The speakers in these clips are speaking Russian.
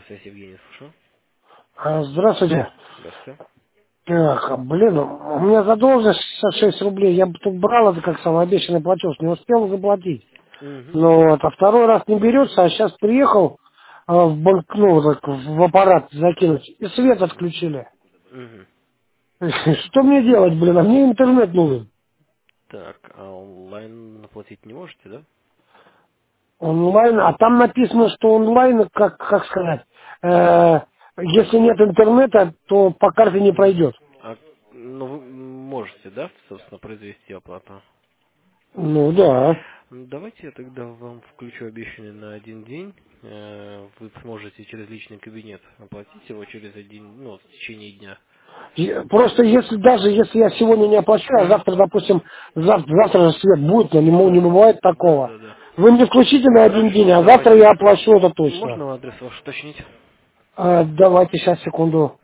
связь Евгений, слушаю. Здравствуйте. Здравствуйте. Так, блин, у меня задолженность 66 рублей. Я бы тут брал это как самообещанный платеж, не успел заплатить. Угу. Ну вот, а второй раз не берется, а сейчас приехал в банк, ну, вот так, в аппарат закинуть, и свет отключили. Угу. Что мне делать, блин, а мне интернет нужен. Так, а онлайн оплатить не можете, да? Онлайн, а там написано, что онлайн, как сказать, если нет интернета, то по карте не пройдет. А, ну, вы можете, да, собственно, произвести оплату? Ну да. Давайте я тогда вам включу обещанный на один день. Вы сможете через личный кабинет оплатить его через один, ну, в течение дня. Просто если даже если я сегодня не оплачу, а Угу. завтра, допустим, завтра же свет будет, но не Да. бывает Да, такого. да, да. Вы мне включите на один день, Хорошо, а завтра давайте. я оплачу это точно. Можно адрес ваш уточнить? Давайте сейчас секунду.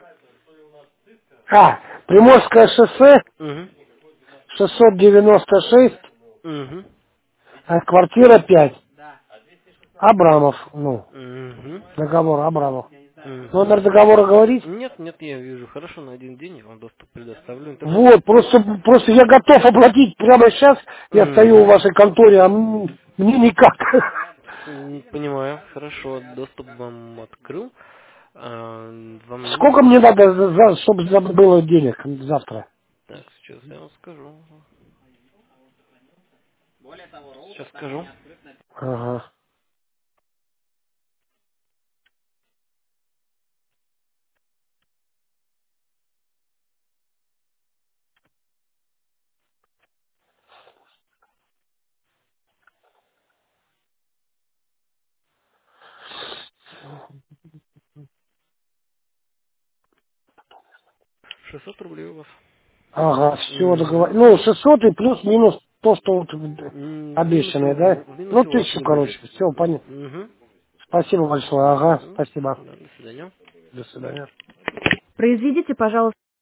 Приморское шоссе, Угу. 696, Угу. квартира 5. Абрамов, ну, Угу. договор Абрамов. Угу. Номер договора говорить? Нет, нет, я вижу. Хорошо, на один день я вам доступ предоставлю. Интернет. Вот, просто я готов оплатить прямо сейчас. Я стою в Угу. вашей конторе, а мне никак. Понимаю. Хорошо, доступ вам открыл. Вам Сколько мне надо, чтобы было денег завтра? Так, сейчас я вам скажу. Сейчас скажу. Ага. 600 рублей у вас. Ага, все, договор. Угу. Ну, 600 и плюс-минус то, что вот В обещанное, да? в Ну, минусе у вас 1000, не будет. короче. Все, понятно. Угу. Спасибо большое. Ага, Да, спасибо. до свидания. До свидания. Произведите, пожалуйста.